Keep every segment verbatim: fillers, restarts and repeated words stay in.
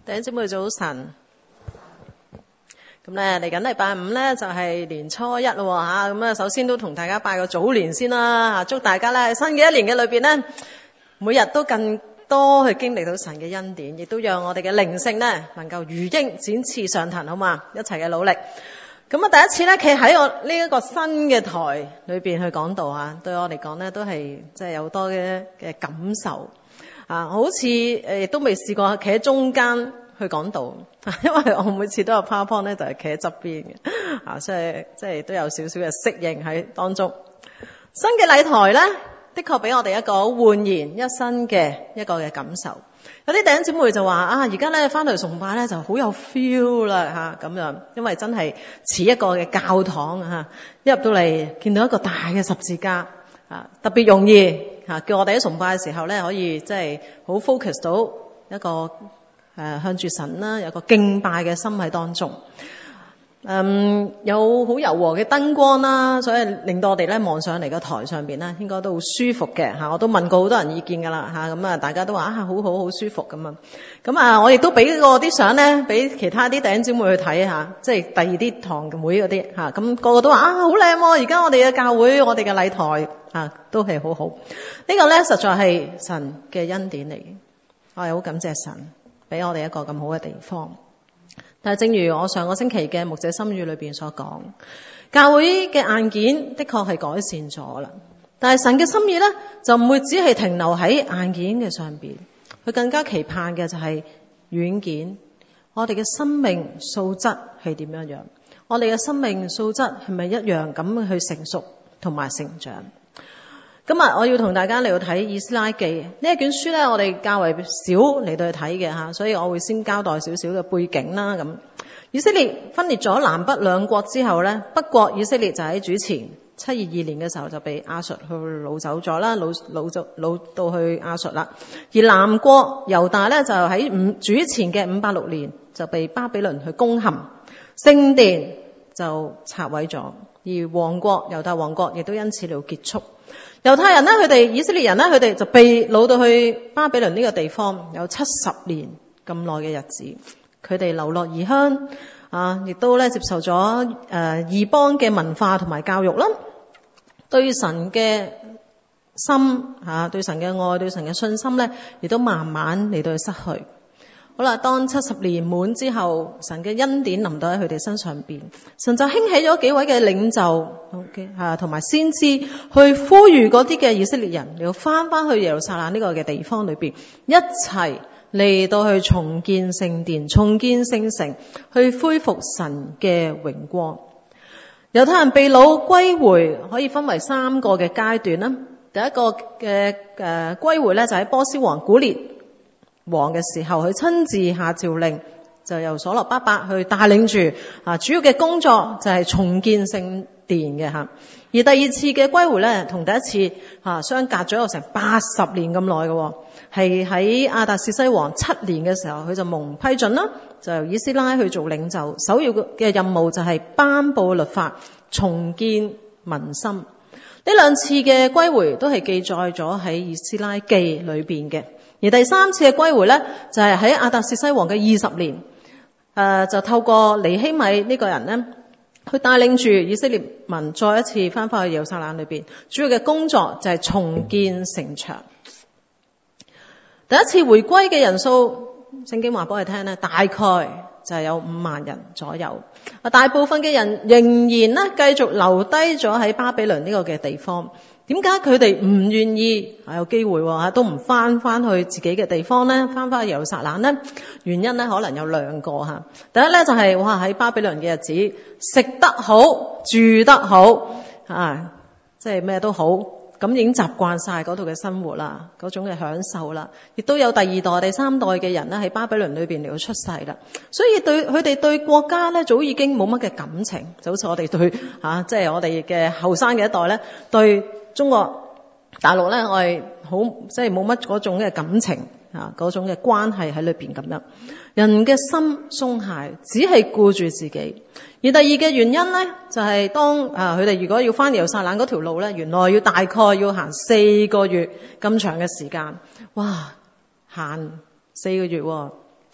弟兄姊妹早晨，咁咧嚟緊禮拜五咧就係年初一咯吓，咁啊首先都同大家拜個早年先啦，祝大家咧喺新嘅一年嘅裏邊咧，每日都更多去經歷到神嘅恩典，亦都讓我哋嘅靈性咧能夠如鷹展翅上騰，好嘛？一齊嘅努力。咁啊第一次咧企喺我呢一個新嘅台裏邊去講道啊，對我嚟講咧都係即係有多嘅嘅感受。啊，好似誒亦都未試過企喺中間去講道，因為我每次都有 PowerPoint 咧，就係企喺側邊嘅，啊，所以即係都有少少嘅適應喺當中。新嘅禮台咧，的確俾我哋一個煥然一新嘅一個嘅感受。有啲弟兄姊妹就話啊，而家咧翻嚟崇拜咧就好有 feel 啦嚇咁樣，因為真係似一個嘅教堂嚇，一入到嚟見到一個大嘅十字架啊，特別容易。吓，叫我哋喺崇拜嘅時候咧，可以即係好 focus 到一個誒、呃、向住神啦，有個敬拜嘅心喺當中。嗯，有好柔和嘅燈光啦，所以令到我哋咧望上嚟個台上邊咧，應該都好舒服嘅吓。我都問過好多人意見噶啦吓，咁啊大家都話啊好好好舒服咁啊。咁啊，我亦都俾過啲相咧，俾其他啲弟兄姊妹去睇下，即係第二啲堂會嗰啲吓，咁、那個個都話啊好靚喎！而家我哋嘅教會，我哋嘅禮台啊都係好好。這個、呢個咧實在係神嘅恩典嚟嘅，我係好感謝神俾我哋一個咁好嘅地方。但係正如我上個星期嘅牧者心語裏邊所講，教會嘅硬件的確係改善咗啦，但係神嘅心意咧就唔會只係停留喺硬件嘅上邊，佢更加期盼嘅就係軟件。我哋嘅生命素質係點樣樣？我哋嘅生命素質係咪一樣咁去成熟同埋成長？今日我要同大家嚟到睇以斯拉記呢一卷書咧，我哋較為少嚟到去睇嘅吓，所以我會先交代少少嘅背景啦。咁以色列分裂咗南北兩國之後咧，北國以色列就喺主前七二二年嘅時候就被亞述去擄走咗啦，擄擄就擄到去亞述啦。而南國猶大咧就喺五主前嘅五百六年就被巴比倫去攻陷，聖殿就拆毀咗，而王國猶大王國亦都因此嚟結束。猶太人呢，佢哋以色列人呢，佢哋就被擄到去巴比倫呢個地方，有七十年咁耐嘅日子。佢哋流落異鄉啊，亦都咧接受咗誒、呃、異邦嘅文化同埋教育啦，對神嘅心啊，對神嘅愛，對神嘅信心咧，亦都慢慢嚟到去失去。好啦，當七十年滿之後，神嘅恩典臨到喺佢哋身上邊，神就興起咗幾位嘅領袖，吓同埋先知，去呼籲嗰啲嘅以色列人，要翻翻去耶路撒冷呢個嘅地方裏邊，一齊嚟到去重建聖殿、重建聖城，去恢復神嘅榮光。猶太人被擄歸回，可以分為三個嘅階段啦。第一個嘅誒歸回咧，就喺波斯王古列王嘅時候，佢親自下詔令，就由所羅巴伯去帶領住啊，主要嘅工作就係重建聖殿嘅吓。而第二次嘅歸回咧，同第一次啊相隔咗有成八十年咁耐嘅，係喺亞達薛西王七年嘅時候，佢就蒙批准啦，就由以斯拉去做領袖，首要嘅任務就係頒布律法，重建民心。呢兩次嘅歸回都係記載咗喺以斯拉記裏邊嘅。而第三次嘅歸回咧，就係喺亞達薛西王嘅二十年，誒、呃、就透過尼希米呢個人咧，去帶領住以色列民再一次翻返去耶路撒冷裏邊，主要嘅工作就係重建城牆。第一次回歸嘅人數，聖經話俾我哋聽咧，大概就係有五萬人左右。啊，大部分嘅人仍然咧繼續留低咗喺巴比倫呢個嘅地方。點解佢哋唔願意啊有機會喎，都唔翻翻去自己嘅地方咧，翻翻去耶路撒冷咧？原因咧可能有兩個吓。第一咧就係、是、哇喺巴比倫嘅日子食得好，住得好啊，即係咩都好，咁已經習慣晒嗰度嘅生活啦，嗰種嘅享受啦。亦都有第二代、第三代嘅人咧喺巴比倫裏邊嚟到出世啦，所以對佢哋對國家咧早已經冇乜嘅感情，就好似我哋對啊，即係我哋嘅後生嘅一代咧對中國大陸咧，我係好即係冇乜嗰種嘅感情啊，嗰種嘅關係喺裏邊咁樣，人嘅心鬆懈，只係顧住自己。而第二嘅原因咧，就係、是、當啊佢哋如果要翻耶路撒冷嗰條路咧，原來要大概要行四個月咁長嘅時間，哇，行四個月、哦。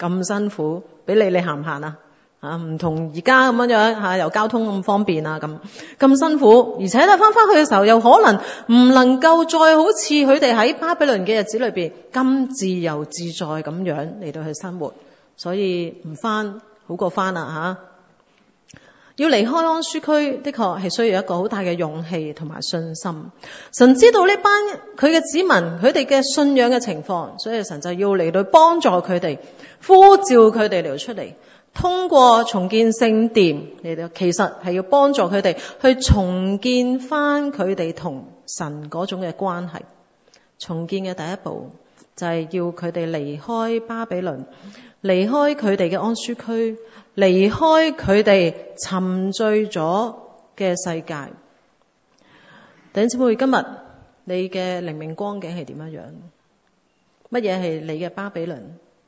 咁辛苦，俾你你行唔行啊？啊，唔同而家咁樣樣吓，又交通咁方便啊，咁咁辛苦，而且咧翻翻去嘅時候，又可能唔能夠再好似佢哋喺巴比倫嘅日子裏邊咁自由自在咁樣嚟到去生活，所以唔翻好過翻啦吓。要離開安舒區，的確係需要一個好大嘅勇氣同埋信心。神知道呢班佢嘅子民佢哋嘅信仰嘅情況，所以神就要嚟到幫助佢哋，呼召佢哋嚟出嚟。通過重建聖殿嚟到，其實係要幫助佢哋去重建翻佢哋同神嗰種嘅關係。重建嘅第一步就係要佢哋離開巴比倫，離開佢哋嘅安舒區，離開佢哋沉醉咗嘅世界。弟兄姊妹，今日你嘅靈命光景係點樣樣？乜嘢係你嘅巴比倫？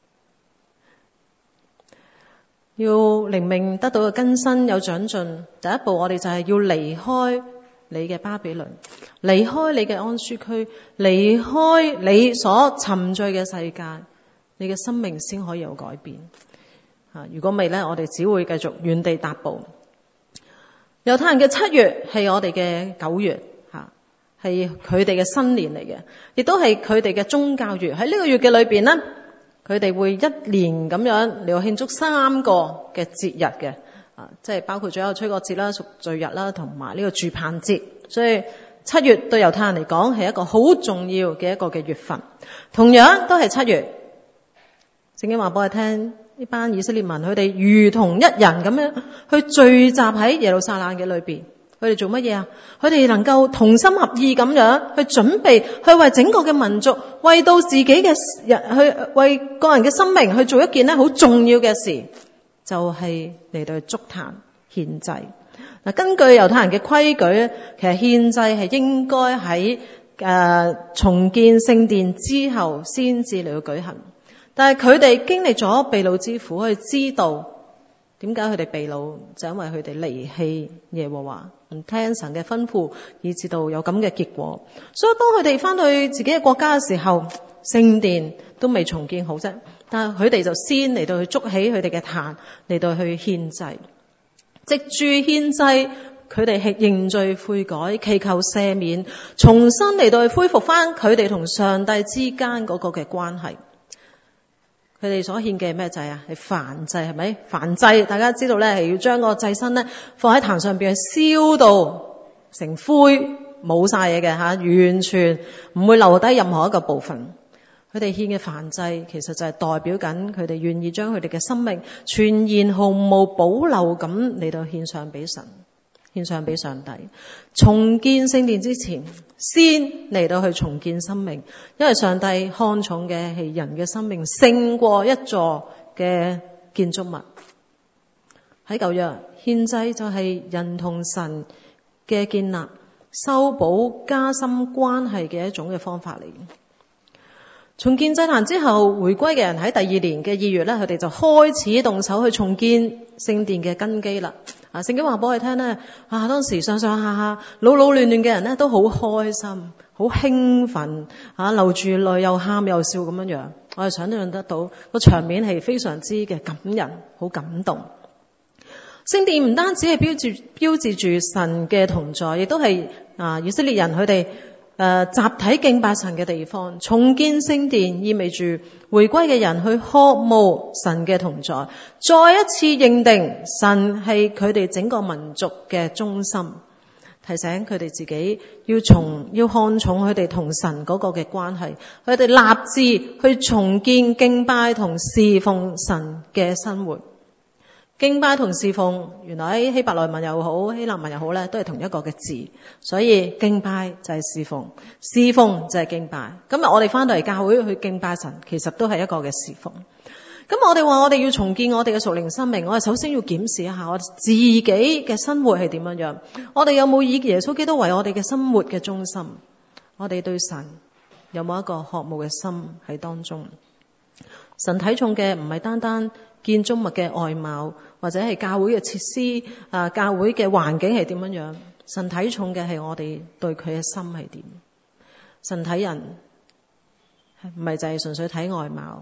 要靈命得到嘅更新有長進，第一步我哋就係要離開你嘅巴比倫，離開你嘅安舒區，離開你所沉醉嘅世界，你嘅生命先可以有改變。啊，如果未咧，我哋只會繼續原地踏步。猶太人嘅七月係我哋嘅九月，吓係佢哋嘅新年嚟嘅，亦都係佢哋嘅宗教月。喺呢個月嘅裏邊呢，佢哋會一年咁樣嚟到慶祝三個嘅節日嘅，啊，即係包括咗有吹角節啦、贖罪日啦，同埋呢個住棚節。所以七月對猶太人嚟講係一個好重要嘅一個嘅月份。同樣都係七月，聖經話俾我聽，呢班以色列民佢哋如同一人咁樣去聚集喺耶路撒冷嘅裏邊。佢哋做乜嘢啊？佢哋能夠同心合意咁樣去準備，去為整個嘅民族，為到自己嘅人，去為個人嘅生命去做一件咧好重要嘅事，就係嚟到去築壇獻祭。嗱，根據猶太人嘅規矩咧，其實獻祭係應該喺誒重建聖殿之後先至嚟到舉行。但係佢哋經歷咗被擄之苦，佢知道點解佢哋被擄，就因為佢哋離棄耶和華，唔聽神嘅吩咐，以至到有咁嘅結果。所以當佢哋翻去自己嘅國家嘅時候，聖殿都未重建好啫，但係佢哋就先嚟到去築起佢哋嘅壇，嚟到去獻祭。藉住獻祭，佢哋係認罪悔改，祈求赦免，重新嚟到去恢復翻佢哋同上帝之間嗰個嘅關係。佢哋所獻嘅係咩祭啊？係燔祭，係咪？燔祭大家知道咧，係要將個祭牲咧放喺壇上邊，去燒到成灰，冇晒嘢嘅吓，完全唔會留低任何一個部分。佢哋獻嘅燔祭其實就係代表緊佢哋願意將佢哋嘅生命全然毫無保留咁嚟到獻上俾神，獻上俾上帝。重建聖殿之前，先嚟到去重建生命，因為上帝看重嘅係人嘅生命勝過一座嘅建築物。喺舊約，獻祭就係人同神嘅建立、修補、加深關係嘅一種嘅方法嚟。重建祭壇之後，回歸嘅人喺第二年嘅二月咧，佢哋就開始動手去重建聖殿嘅根基啦。啊，聖經話俾我哋聽咧，啊，當時上上下下、老老亂亂嘅人咧，都好開心、好興奮，啊，流住淚又喊又笑咁樣樣。我哋想象得到個場面係非常之嘅感人，好感動。聖殿唔單止係標誌標誌住神嘅同在，亦都係啊以色列人佢哋誒集體敬拜神嘅地方。重建聖殿意味住回歸嘅人去渴慕神嘅同在，再一次認定神係佢哋整個民族嘅中心，提醒佢哋自己要從要看重佢哋同神嗰個嘅關係，佢哋立志去重建敬拜同侍奉神嘅生活。敬拜同侍奉，原來喺希伯來文又好，希臘文又好咧，都係同一個嘅字，所以敬拜就係侍奉，侍奉就係敬拜。今日我哋翻到嚟教會去敬拜神，其實都係一個嘅侍奉。咁我哋話我哋要重建我哋嘅屬靈生命，我哋首先要檢視一下我哋自己嘅生活係點樣樣，我哋有冇以耶穌基督為我哋嘅生活嘅中心？我哋對神有冇一個渴慕嘅心喺當中？神睇重嘅唔係單單建築物嘅外貌，或者係教會嘅設施啊，教會嘅環境係點樣樣？神睇重嘅係我哋對佢嘅心係點？神睇人唔係就係純粹睇外貌，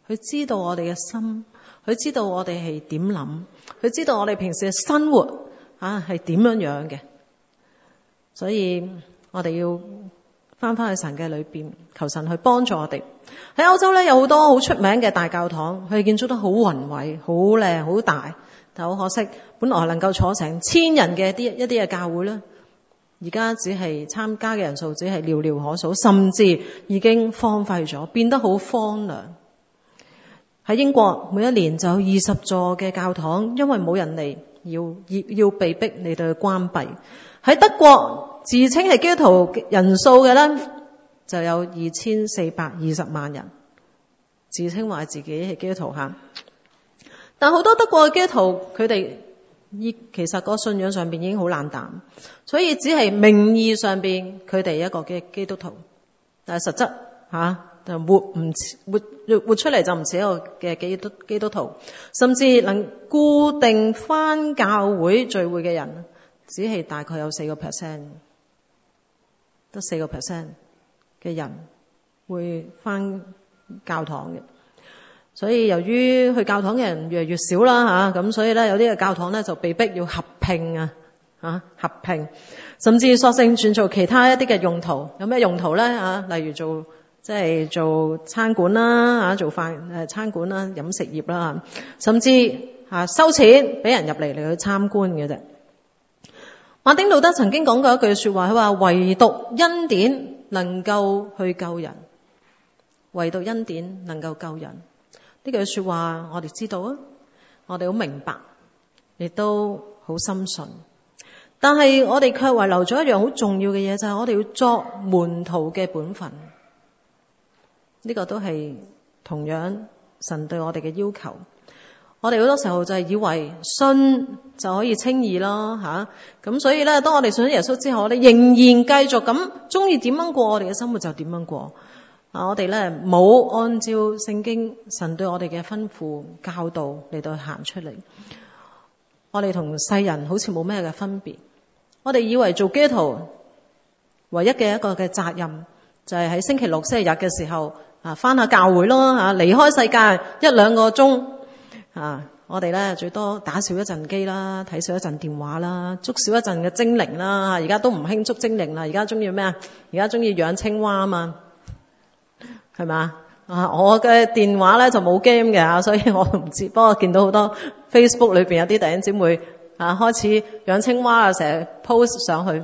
佢知道我哋嘅心，佢知道我哋係點諗，佢知道我哋平時嘅生活啊係點樣樣嘅。所以我哋要翻返去神嘅裏邊，求神去幫助我哋。喺歐洲咧有好多好出名嘅大教堂，佢哋建築得好宏偉、好靚、好大，但好可惜，本來能夠坐成千人嘅啲一啲嘅教會咧，而家只係參加嘅人數只係寥寥可數，甚至已經荒廢咗，變得好荒涼。喺英國每一年就有二十座嘅教堂，因為冇人嚟，要要要被逼嚟到去關閉。喺德國自稱係基督徒人數嘅咧，就有二千四百二十萬人，自稱話自己係基督徒吓。但好多德國嘅基督徒，佢哋其實個信仰上邊已經好冷淡，所以只係名義上邊佢哋一個嘅基督徒，但係實質吓就活唔活活出嚟就唔似一個嘅基督基督徒，甚至能固定返教會聚會嘅人，只係大概有四個 percent， 得四個 percent 嘅人會返教堂嘅。所以由於去教堂嘅人越嚟越少啦吓，咁所以咧有啲嘅教堂咧就被逼要合併啊，啊合併，甚至索性轉做其他一啲嘅用途。有咩用途咧啊？例如做即係做餐館啦，啊做飯誒餐館啦、飲食業啦，甚至啊收錢俾人入嚟嚟去參觀嘅啫。馬丁路德曾經講過一句說話，佢話唯獨恩典能夠去救人，唯獨恩典能夠救人。呢句說話我哋知道啊，我哋好明白，亦都好深信。但係我哋卻遺留咗一樣好重要嘅嘢，就係我哋要作門徒嘅本分。呢個都係同樣神對我哋嘅要求。我哋好多時候就係以為信就可以稱義咯吓，咁所以咧，當我哋信咗耶穌之後，我哋仍然繼續咁中意點樣過我哋嘅生活就點樣過。啊！我哋咧冇按照聖經神對我哋嘅吩咐教導嚟到行出嚟，我哋同世人好似冇咩嘅分別。我哋以為做基督徒唯一嘅一個嘅責任就係喺星期六、星期日嘅時候啊，返下教會咯吓，離開世界一兩個鐘啊，我哋咧最多打少一陣機啦，睇少一陣電話啦，捉少一陣嘅精靈啦。而家都唔興捉精靈啦，而家中意咩啊？而家中意養青蛙啊嘛。係嘛啊？我嘅電話咧就冇 game 嘅，所以我唔知。不過見到好多 Facebook 裏邊有啲弟兄姊妹啊，開始養青蛙啊，成日 post 上去。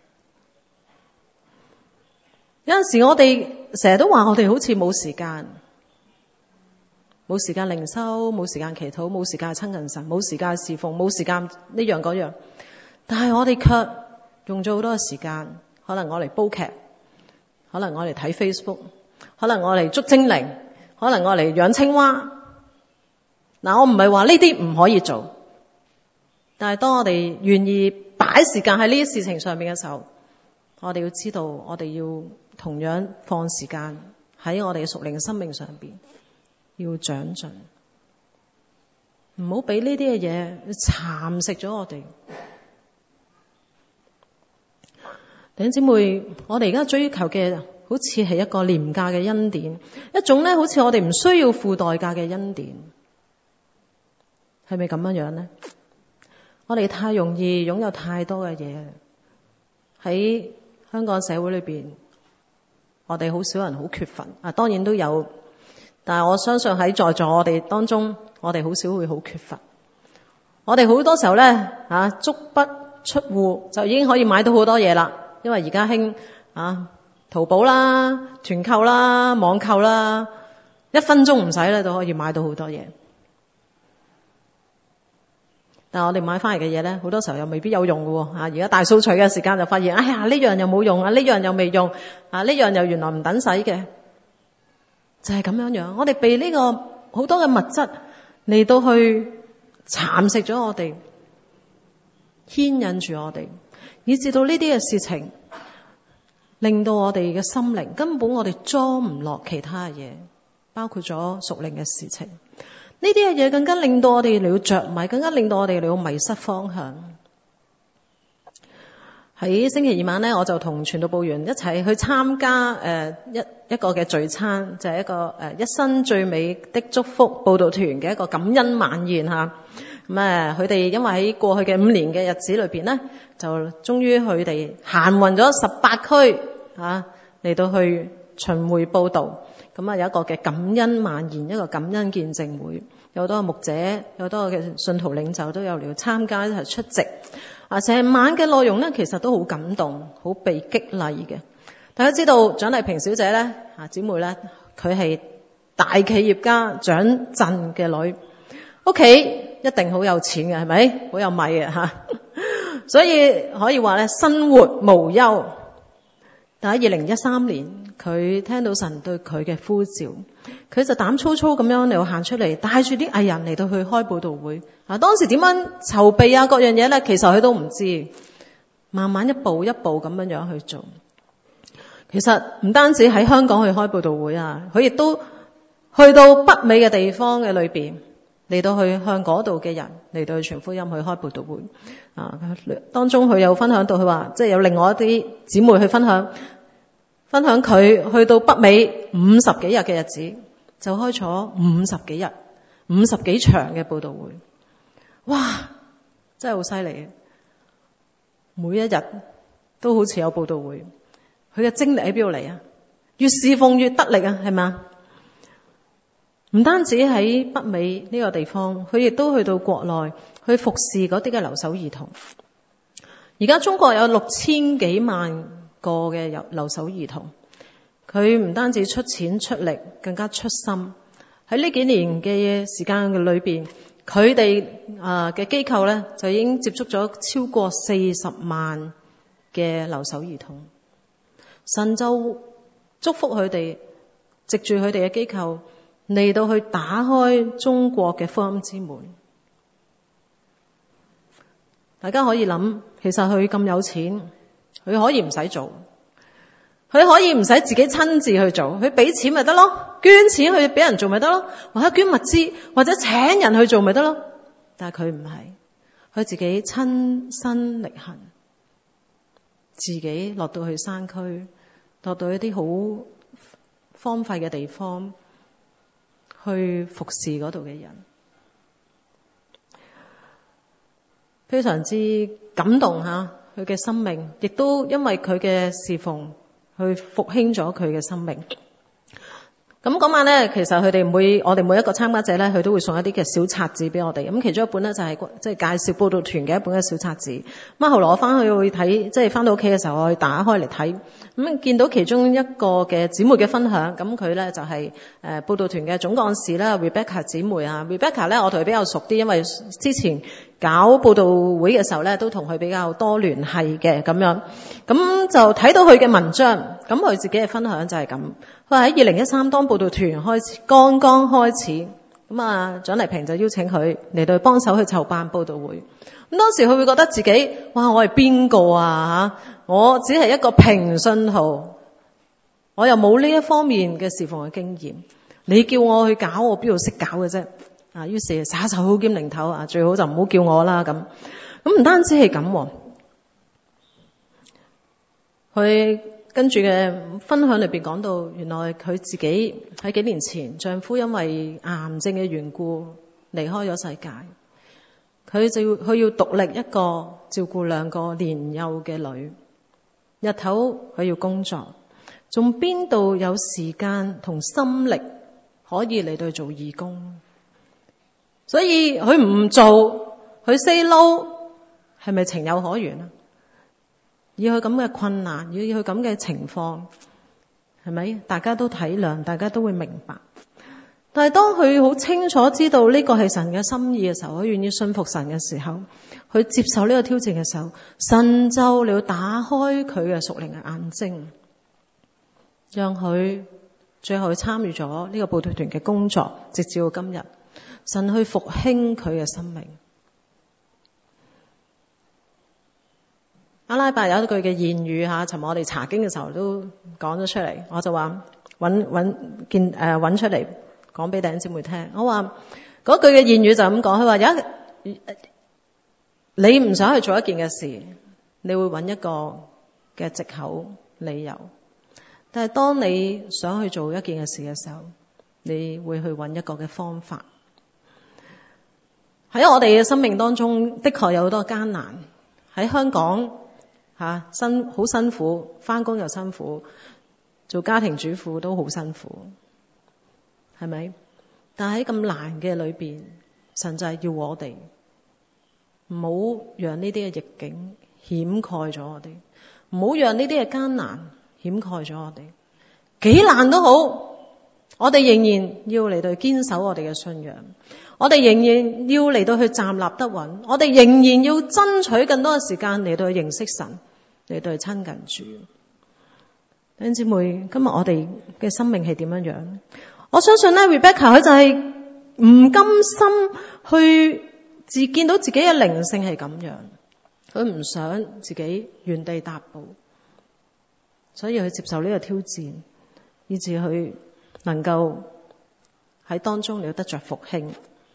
有陣時我哋成日都話我哋好似冇時間，冇時間靈修，冇時間祈禱，冇時間親近神，冇時間侍奉，冇時間呢樣嗰樣。但係我哋卻用咗好多嘅時間，可能我嚟煲劇，可能我嚟睇 Facebook。可能我嚟捉精靈，可能我嚟養青蛙。嗱，我唔係話呢啲唔可以做，但係當我哋願意擺時間喺呢啲事情上面嘅時候，我哋要知道，我哋要同樣放時間喺我哋嘅屬靈生命上邊，要長進，唔好俾呢啲嘅嘢蠶食咗我哋。弟兄姊妹，我哋而家追求嘅好似係一個廉價嘅恩典，一種咧好似我哋唔需要付代價嘅恩典，係咪咁樣樣呢？我哋太容易擁有太多嘅嘢，喺香港社會裏邊，我哋好少人好缺乏啊，當然都有，但係我相信喺在座我哋當中，我哋好少會好缺乏。我哋好多時候咧啊，足不出戶就已經可以買到好多嘢啦，因為而家興啊。淘寶啦、團購啦、網購啦，一分鐘唔使咧就可以買到好多嘢。但係我哋買翻嚟嘅嘢咧，好多時候又未必有用嘅喎。而家大掃除嘅時間就發現，哎呀呢樣又冇用啊，呢樣又未用啊，呢樣又原來唔等使嘅，就係咁樣樣。我哋被呢個好多嘅物質嚟到去蠶食咗我哋，牽引住我哋，以至到呢啲嘅事情。令到我哋嘅心靈根本我哋裝唔落其他嘅嘢，包括咗屬靈嘅事情。呢啲嘅嘢更加令到我哋嚟到着迷，更加令到我哋嚟到迷失方向。 喺星期二晚咧，我就同傳道部員一齊去參加誒、呃、一一個嘅聚餐，就係、是、一個誒、呃、一生最美的祝福佈道團嘅一個感恩晚宴嚇。咁誒，佢哋因為喺過去嘅五年嘅日子裏邊咧，就終於佢哋行運咗十八區嚇嚟到去巡迴佈道。咁啊有一個嘅感恩晚宴，一個感恩見證會，有好多牧者，有好多嘅信徒領袖都有嚟參加一齊出席。啊，成晚嘅內容咧，其實都好感動，好被激勵嘅。大家知道蔣麗萍小姐咧，啊姊妹咧，佢係大企業家蔣震嘅女，屋企一定好有錢嘅，係咪？好有米嘅吓，所以可以話咧，生活無憂。但喺二零一三年，佢聽到神對佢嘅呼召，佢就膽粗粗咁樣嚟行出嚟，帶住啲藝人嚟到去開佈道會。啊，當時點樣籌備啊，各樣嘢咧，其實佢都唔知，慢慢一步一步咁樣樣去做。其實唔單止喺香港去開佈道會啊，佢亦都去到北美嘅地方嘅裏邊，嚟到去向嗰度嘅人嚟到去傳福音去開佈道會。啊，當中佢有分享到，佢話即係有另外一啲姊妹去分享。分享佢去到北美五十幾日嘅日子，就開咗五十幾日、五十幾場嘅佈道會。哇！真係好犀利嘅，每一日都好似有佈道會。佢嘅精力喺邊度嚟啊？越侍奉越得力啊，係咪？唔單止喺北美呢個地方，佢亦都去到國內去服侍嗰啲嘅留守兒童。而家中國有六千幾萬個嘅留留守兒童，佢唔單止出錢出力，更加出心。喺呢幾年嘅時間嘅裏邊，佢哋啊嘅機構咧就已經接觸咗超過四十萬嘅留守兒童。神就祝福佢哋，藉住佢哋嘅機構嚟到去打開中國嘅福音之門。大家可以諗，其實佢咁有錢，佢可以唔使做，佢可以唔使自己親自去做，佢俾錢咪得咯，捐錢去俾人做咪得咯，或者捐物資，或者請人去做咪得咯。但係佢唔係，佢自己親身力行，自己落到去山區，落到一啲好荒廢嘅地方，去服侍嗰度嘅人，非常之感動吓。佢嘅生命亦都因為佢嘅侍奉去復興咗佢嘅生命。咁嗰晚咧，其實佢哋每我哋每一個參加者咧，佢都會送一啲嘅小冊子俾我哋。咁其中一本咧就係即係介紹佈道團嘅一本嘅小冊子。咁啊，後來我翻去會睇，即係翻到屋企嘅時候，我去打開嚟睇。咁見到其中一個嘅姊妹嘅分享，咁佢咧就係誒佈道團嘅總幹事啦 Rebecca 姊妹啊。Rebecca 咧我同佢比較熟啲，因為之前搞佈道會嘅時候咧，都同佢比較多聯繫嘅咁樣。咁就睇到佢嘅文章，咁佢自己嘅分享就係咁。佢話喺二零一三當佈道團開始，剛剛開始，咁啊蔣麗萍就邀請佢嚟到幫手去籌辦佈道會。咁當時佢會覺得自己，哇！我係邊個啊？嚇！我只係一個平信徒，我又冇呢一方面嘅侍奉嘅經驗。你叫我去搞，我邊度識搞嘅啫？啊！於是耍手兼零頭啊，最好就唔好叫我啦咁。咁唔單止係咁，佢跟住嘅分享裏邊講到，原來佢自己喺幾年前，丈夫因為癌症嘅緣故離開咗世界，佢就佢要獨力一個照顧兩個年幼嘅女，日頭佢要工作，仲邊度有時間同心力可以嚟到做義工？所以佢唔做，佢 say no， 係咪情有可原啊？以佢咁嘅困難，以佢咁嘅情況，係咪？大家都體諒，大家都會明白。但係當佢好清楚知道呢個係神嘅心意嘅時候，佢願意信服神嘅時候，佢接受呢個挑戰嘅時候，神就要打開佢嘅屬靈嘅眼睛，讓佢最後去參與咗呢個佈道團嘅工作，直至到今日，神去復興佢嘅生命。阿拉伯有一句嘅諺語吓，尋日我哋查經嘅時候都講咗出嚟，我就話揾揾見誒揾出嚟講俾弟兄姊妹聽。我話嗰句嘅諺語就咁講，佢話有一你唔想去做一件嘅事， 你會揾一個嘅藉口理由。但係當你想去做一件嘅事嘅時候，你會去揾一個嘅方法。喺我哋嘅生命當中，的確有好多艱難。喺香港吓辛好辛苦，返工又辛苦，做家庭主婦都好辛苦，係咪？但係喺咁難嘅裏邊，神就係要我哋唔好讓呢啲嘅逆境掩蓋咗我哋，唔好讓呢啲嘅艱難掩蓋咗我哋。幾難都好，我哋仍然要嚟到堅守我哋嘅信仰，我哋仍然要嚟到去站立得穩，我哋仍然要爭取更多嘅時間嚟到去認識神，嚟到去親近主。弟兄姊妹，今日我哋嘅生命係點樣樣？我相信咧 Rebecca 佢就係唔甘心去自見到自己嘅靈性係咁樣，佢唔想自己原地踏步，所以佢接受呢個挑戰，以致佢能夠喺當中了得着復興。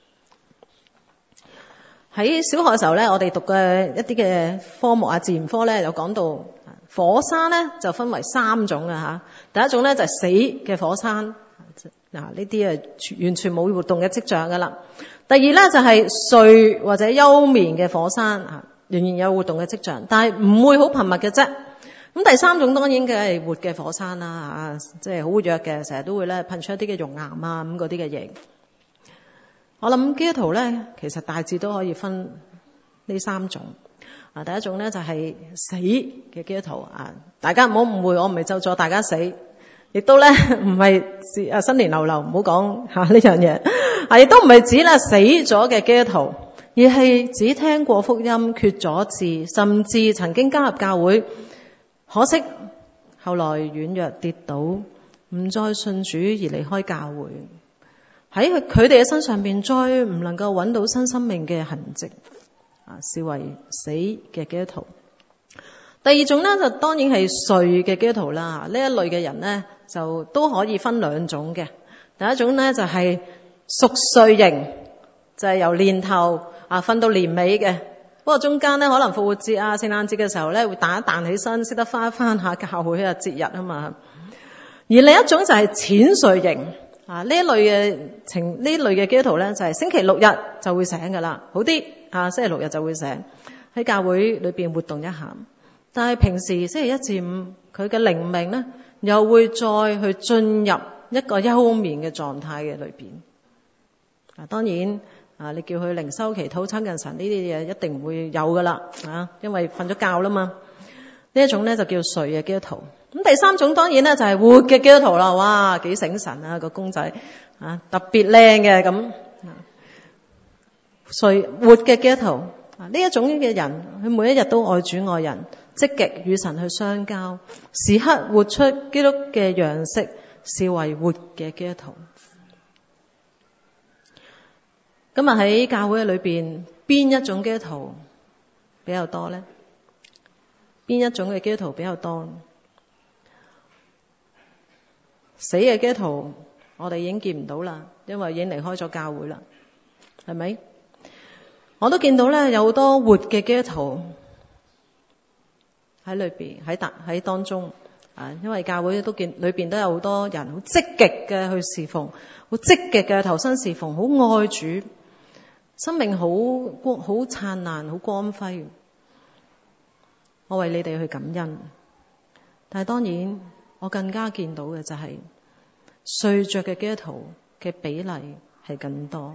喺小學嘅時候咧，我哋讀嘅一啲嘅科目啊，自然科咧有講到火山咧就分為三種啊吓。第一種咧就係死嘅火山，嗱呢啲啊完全冇活動嘅跡象噶啦。第二咧就係睡或者休眠嘅火山啊，仍然有活動嘅跡象，但係唔會好頻密嘅啫。咁第三種當然嘅係活嘅火山啦，啊，即係好活躍嘅，成日都會咧噴出一啲嘅熔岩啊咁嗰啲嘅嘢。我諗基督徒咧，其實大致都可以分呢三種。啊，第一種咧就係死嘅基督徒啊，大家唔好誤會，我唔係咒詛大家死，亦都咧唔係啊新年流流唔好講吓呢樣嘢，啊亦都唔係指咧死咗嘅基督徒，而係指聽過福音缺咗字，甚至曾經加入教會，可惜後來軟弱跌倒，唔再信主而離開教會，喺佢哋嘅身上邊再唔能夠揾到新生命嘅痕跡，啊，視為死嘅基督徒。第二種咧就當然係睡嘅基督徒啦，呢一類嘅人咧就都可以分兩種嘅。第一種咧就係熟睡型，就係、是、由年頭啊瞓到年尾嘅。不過中間咧可能復活節啊、聖誕節嘅時候咧會彈一彈起身，識得翻翻下教會啊節日啊嘛。而另一種就係淺睡型啊，呢一類嘅情呢類嘅基督徒咧就係星期六日就會醒噶啦，好啲啊，星期六日就會醒喺教會裏邊活動一下。但係平時星期一至五佢嘅靈命咧又會再去進入一個休眠嘅狀態嘅裏邊。啊，當然。啊！你叫佢靈修祈禱親近神呢啲嘢一定唔會有噶啦，啊！因為瞓咗覺啦嘛。呢一種咧就叫睡嘅基督徒。咁第三種當然咧就係活嘅基督徒啦。哇！幾醒神啊個公仔啊，特別靚嘅咁。睡活嘅基督徒啊，呢一種嘅人，佢每一日都愛主愛人，積極與神去相交，時刻活出基督嘅樣式，視為活嘅基督徒。今日喺教會裏邊，邊一種基督徒比較多呢？邊一種嘅基督徒比較多？死嘅基督徒，我哋已經見唔到啦，因為已經離開咗教會啦，係咪？我都見到咧，有好多活嘅基督徒喺裏邊，喺當喺當中啊，因為教會都見裏邊都有好多人好積極嘅去侍奉，好積極嘅投身侍奉，好愛主。生命好光好燦爛，好光輝。我為你哋去感恩，但係當然我更加見到嘅就係睡着嘅基督徒嘅比例係更多，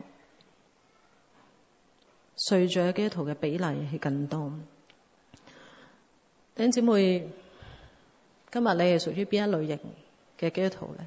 睡着嘅基督徒嘅比例係更多。弟兄姊妹，今日你係屬於邊一類型嘅基督徒呢？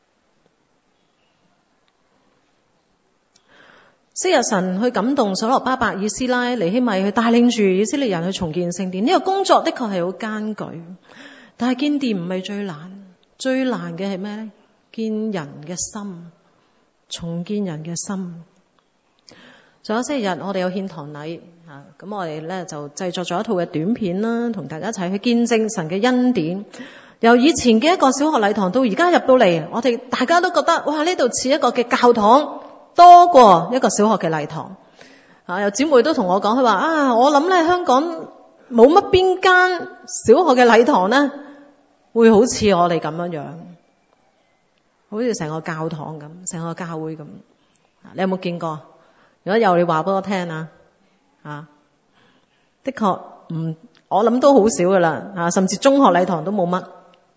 昔日神去感動所羅巴伯、以斯拉、尼希米去帶領住以色列人去重建聖殿，呢個工作的確係好艱巨，但係建殿唔係最難，最難嘅係咩咧？建人嘅心，重建人嘅心。仲有星期日我哋有獻堂禮啊，咁我哋咧就製作咗一套嘅短片啦，同大家一齊去見證神嘅恩典。由以前嘅一個小學禮堂到而家入到嚟，我哋大家都覺得哇，呢度似一個嘅教堂。多過一個小學嘅禮堂啊！有姊妹都同我講，佢話啊，我諗咧香港冇乜邊間小學嘅禮堂咧會好似我哋咁樣樣，好似成個教堂咁，成個教會咁。你有冇見過？如果有，你話俾我聽啊！啊，的確唔，我諗都好少噶啦，啊，甚至中學禮堂都冇乜。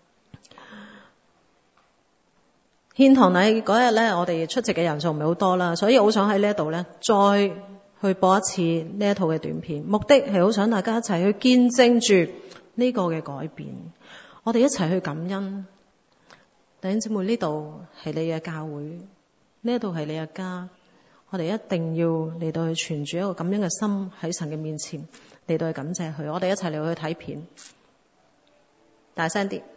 獻堂禮嗰日咧，我哋出席嘅人數唔係好多啦，所以好想喺呢一度咧，再去播一次呢一套嘅短片，目的係好想大家一齊去見證住呢個嘅改變，我哋一齊去感恩。弟兄姊妹，呢度係你嘅教會，呢一度係你嘅家，我哋一定要嚟到去存住一個咁樣嘅心喺神嘅面前嚟到去感謝佢。我哋一齊嚟去睇片，大聲啲。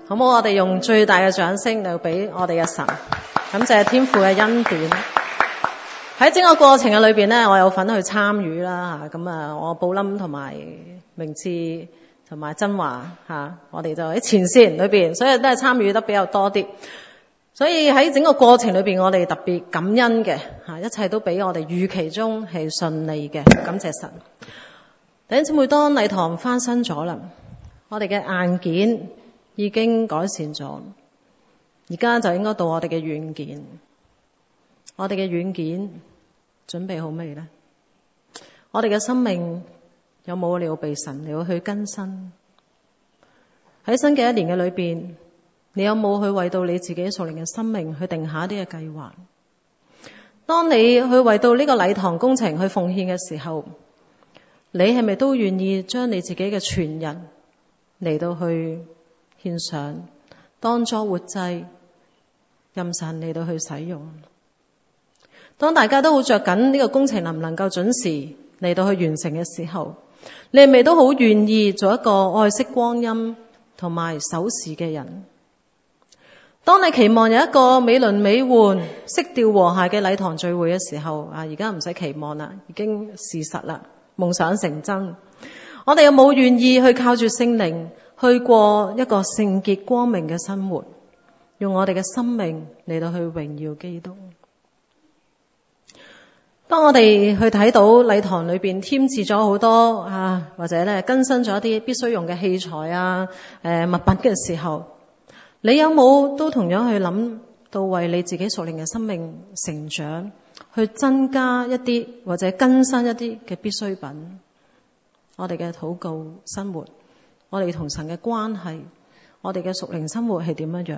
好唔好？我哋用最大嘅掌聲嚟俾我哋嘅神，感謝天父嘅恩典。喺整個過程嘅裏邊咧，我有份去參與啦嚇。咁啊，我布冧同埋明志同埋真華嚇，我哋就喺前線裏邊，所以都係參與得比較多啲。所以喺整個過程裏邊，我哋特別感恩嘅嚇，一切都比我哋預期中係順利嘅，感謝神。弟兄姊妹，當禮堂翻新咗啦，我哋嘅硬件已經改善咗，而家就應該到我哋嘅軟件。我哋嘅軟件準備好未呢？我哋嘅生命有冇你要被神你要去更新？喺新嘅一年嘅裏邊，你有冇去為到你自己屬靈嘅生命去定下一啲嘅計劃？當你去為到呢個禮堂工程去奉獻嘅時候，你係咪都願意將你自己嘅全人嚟到去獻上，當作活祭，任神嚟到去使用？當大家都好着緊呢個工程能唔能夠準時嚟到去完成嘅時候，你係咪都好願意做一個愛惜光陰同埋守時嘅人？當你期望有一個美輪美奐、色調和諧嘅禮堂聚會嘅時候，啊，而家唔使期望啦，已經事實啦，夢想成真。我哋有冇願意去靠住聖靈去過一個聖潔光明嘅生活，用我哋嘅生命嚟到去榮耀基督？當我哋去睇到禮堂裏邊添置咗好多啊，或者咧更新咗一啲必須用嘅器材啊、誒、呃、物品嘅時候，你有冇都同樣去諗到為你自己屬靈嘅生命成長，去增加一啲或者更新一啲嘅必需品？我哋嘅禱告生活，我哋同神嘅關係，我哋嘅屬靈生活係點樣樣？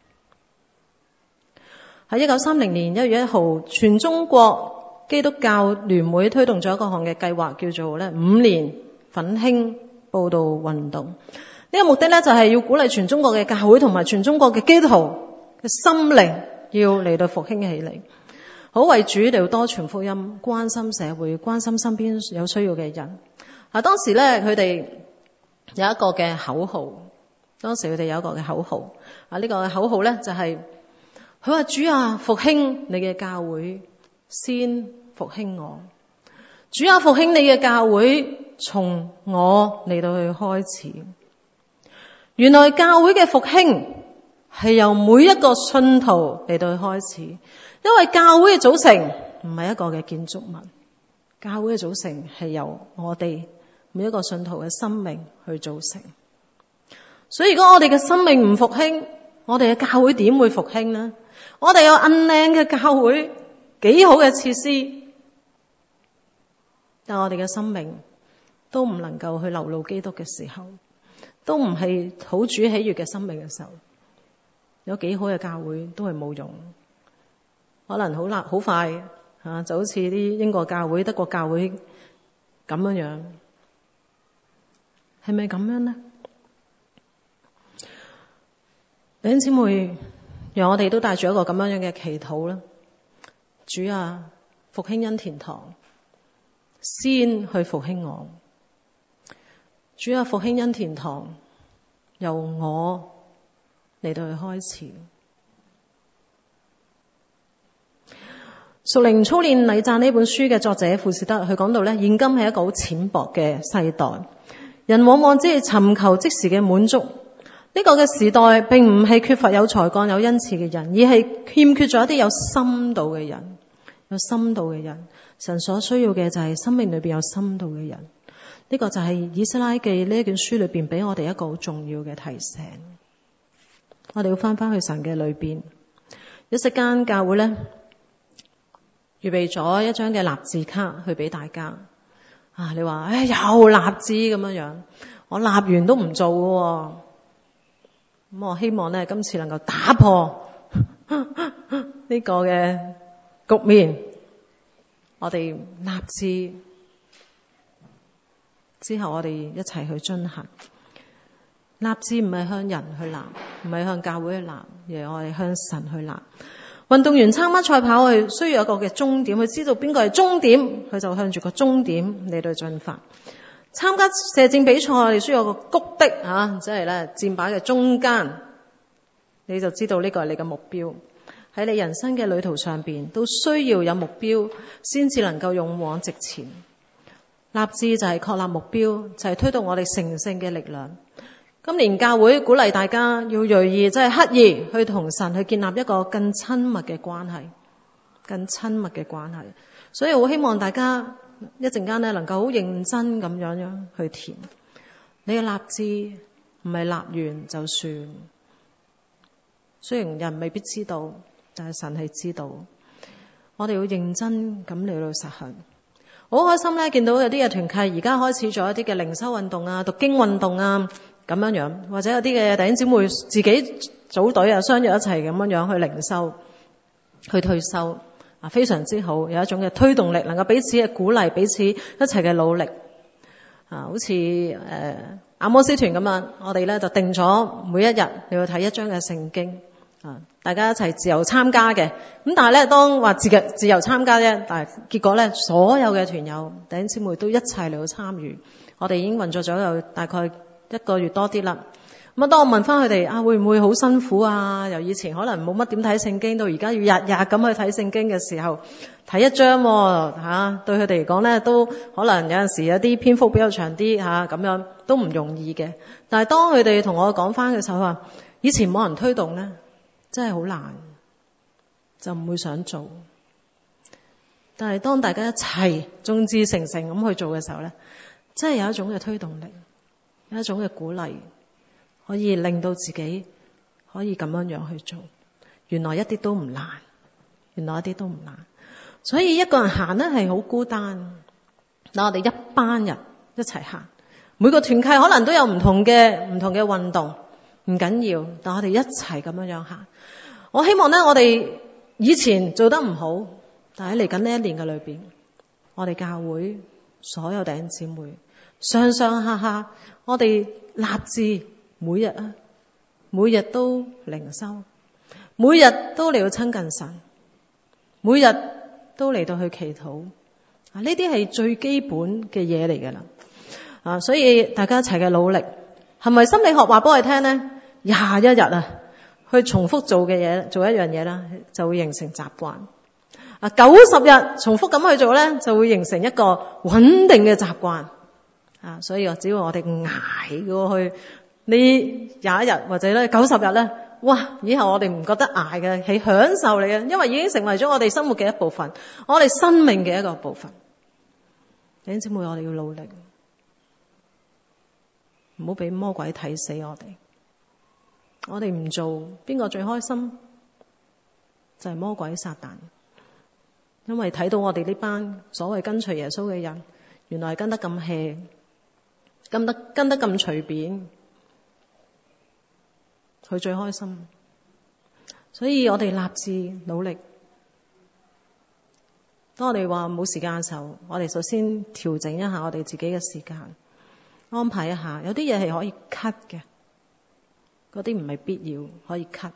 喺一九三零年一月一號，全中國基督教聯會推動咗一個項嘅計劃，叫做咧五年奮興佈道運動。呢個目的咧就係要鼓勵全中國嘅教會同埋全中國嘅基督徒嘅心靈要嚟到復興起嚟，好為主嚟多傳福音，關心社會，關心身邊有需要嘅人。啊，當時咧佢哋有一個嘅口號，當時佢哋有一個嘅口號。啊，呢個口號咧就係佢話：主啊，復興你嘅教會，先復興我。主啊，復興你嘅教會，從我嚟到去開始。原來教會嘅復興係由每一個信徒嚟到去開始，因為教會嘅組成唔係一個嘅建築物，教會嘅組成係由我哋每一個信徒嘅生命去組成。所以如果我哋嘅生命唔復興，我哋嘅教會點會復興呢？我哋有咁靚嘅教會，幾好嘅設施，但我哋嘅生命都唔能夠去流露基督嘅時候，都唔係好主喜悅嘅生命嘅時候，有幾好嘅教會都係冇用。可能好難好快啊，就好似啲英國教會、德國教會咁樣樣，係咪咁樣呢？弟兄姊妹，讓我哋都帶住一個咁樣樣嘅祈禱啦。主啊，復興恩田堂，先去復興我。主啊，復興恩田堂，由我嚟到去開始。屬靈操練禮讚呢本書嘅作者傅士德，佢講到咧，現今係一個好淺薄嘅世代，人往往只係尋求即時嘅滿足。呢個嘅時代並唔係缺乏有才幹有恩賜嘅人，而係欠缺咗一啲有深度嘅人。有深度嘅人，神所需要嘅就係生命裏邊有深度嘅人。呢個就係以斯拉記呢一卷書裏邊俾我哋一個好重要嘅提醒。我哋要翻翻去神嘅裏邊。一息間教會咧預備咗一張嘅立志卡去俾大家。啊，你話唉又立志咁樣樣，我立完都唔做嘅。咁我希望咧今次能夠打破呢個嘅局面，我哋立志之後，我哋一齊去進行。立志唔係向人去立，唔係向教會去立，而係我哋向神去立。運動員參加賽跑，佢需要有一個嘅終點，佢知道邊個係終點，佢就向住個終點嚟到進發。參加射箭比賽，我哋需要有個谷的嚇，即係咧箭靶嘅中間你就知道呢個係你嘅目標。喺你人生嘅旅途上邊，都需要有目標，先至能夠勇往直前。立志就係確立目標，就係推動我哋成聖嘅力量。今年教會鼓勵大家要銳意，即係刻意去同神去建立一個更親密嘅關係，更親密嘅關係。所以我希望大家一陣間咧能夠好認真咁樣樣去填你嘅立志，唔係立完就算。雖然人未必知道，但係神係知道。我哋要認真咁嚟到實行。好開心咧，見到有啲嘅團契而家開始做一啲嘅靈修運動啊、讀經運動啊咁樣樣，或者有啲嘅弟兄姊妹自己組隊啊，相約一齊咁樣樣去靈修、去退修啊，非常之好，有一種嘅推動力，能夠彼此嘅鼓勵，彼此一齊嘅努力啊。好似誒阿摩司團咁樣，我哋咧就定咗每一日你要睇一章嘅聖經。啊！大家一齊自由參加嘅，咁但係咧，當話自嘅自由參加啫，但係結果咧，所有嘅團友弟兄姊妹都一齊嚟到參與。我哋已經運作咗有大概一個月多啲啦。咁啊，當我問翻佢哋啊，會唔會好辛苦啊？由以前可能冇乜點睇聖經，到而家要日日咁去睇聖經嘅時候，睇一章喎嚇，對佢哋嚟講咧，都可能有陣時有啲篇幅比較長啲嚇，咁樣都唔容易嘅。但係當佢哋同我講翻嘅時候，話以前冇人推動咧。真係好難，就唔會想做。但係當大家一齊眾志成城咁去做嘅時候咧，真係有一種嘅推動力，有一種嘅鼓勵，可以令到自己可以咁樣樣去做。原來一啲都唔難，原來一啲都唔難。所以一個人行咧係好孤單。嗱，我哋一班人一齊行，每個團契可能都有唔同嘅唔同嘅運動。唔緊要，但我哋一齊咁樣樣行。我希望咧，我哋以前做得唔好，但係嚟緊呢一年嘅裏邊，我哋教會所有弟兄姊妹上上下下，我哋立志每日啊，每日都靈修，每日都嚟到親近神，每日都嚟到去祈禱。啊，呢啲係最基本嘅嘢嚟㗎啦。啊，所以大家一齊嘅努力。係咪心理學話俾我哋聽咧？廿一日啊，去重複做嘅嘢，做一樣嘢啦，就會形成習慣。啊，九十日重複咁去做咧，就會形成一個穩定嘅習慣。啊，所以只要我哋捱過去呢廿一日或者咧九十日咧，哇！以後我哋唔覺得捱嘅，係享受嚟嘅，因為已經成為咗我哋生活嘅一部分，我哋生命嘅一個部分。弟兄姊妹，我哋要努力。唔好俾魔鬼睇死我哋，我哋唔做，邊個最開心？就係魔鬼撒旦，因為睇到我哋呢班所謂跟隨耶穌嘅人，原來係跟得咁 hea， 跟得跟得咁隨便，佢最開心。所以我哋立志努力。當我哋話冇時間嘅時候，我哋首先調整一下我哋自己嘅時間。安排一下，有啲嘢係可以 cut 嘅，嗰啲唔係必要，可以 cut。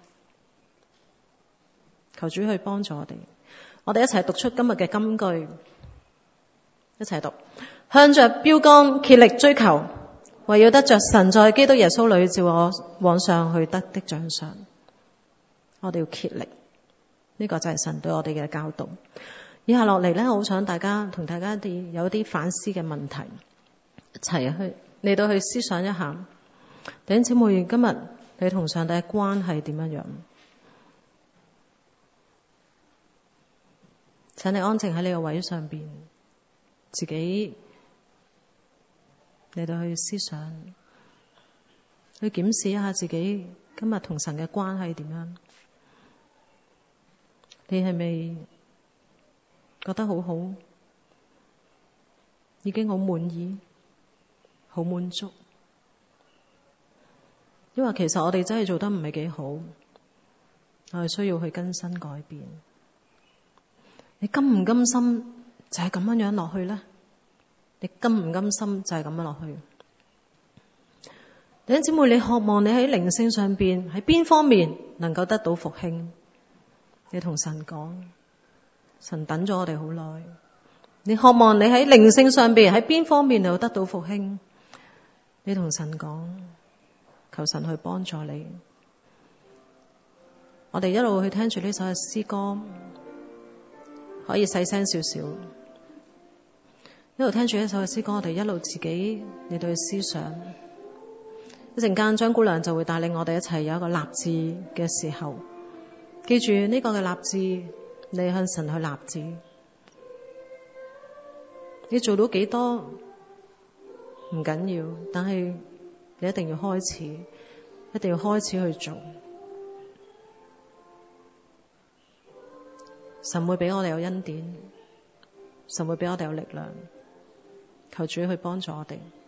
求主去幫助我哋，我哋一齊讀出今日嘅金句，一齊讀：向着標竿竭力追求，為要得着神在基督耶穌裏召我往上去得的獎賞。我哋要竭力，呢個就係神對我哋嘅教導。以下落嚟咧，我好想大家同大家啲有啲反思嘅問題，一齊去嚟到去思想一下。弟兄姊妹，今日你同上帝嘅關係點樣樣？請你安靜喺你個位上邊，自己嚟到去思想，去檢視一下自己今日同神嘅關係點樣？你係咪覺得好好？已經好滿意？好滿足，因為其實我哋真係做得唔係幾好，我哋需要去更新改變。你甘唔甘心就係咁樣樣落去咧？你甘唔甘心就係咁樣落去？弟兄姊妹，你渴望你喺靈性上邊喺邊方面能夠得到復興？你同神講，神等咗我哋好耐。你渴望你喺靈性上邊喺邊方面能夠得到復興？你同神講，求神去幫助你。 我哋一路去聽住呢首嘅詩歌，可以細聲少少。一路聽住呢首嘅詩歌，我哋一路自己嚟到去思想。一陣間張姑娘就會帶領我哋一齊有一個立志嘅時候。記住呢個嘅立志，你向神去立志。你做到幾多唔緊要，但係你一定要開始，一定要開始去做。神會俾我哋有恩典，神會俾我哋有力量，求主去幫助我哋。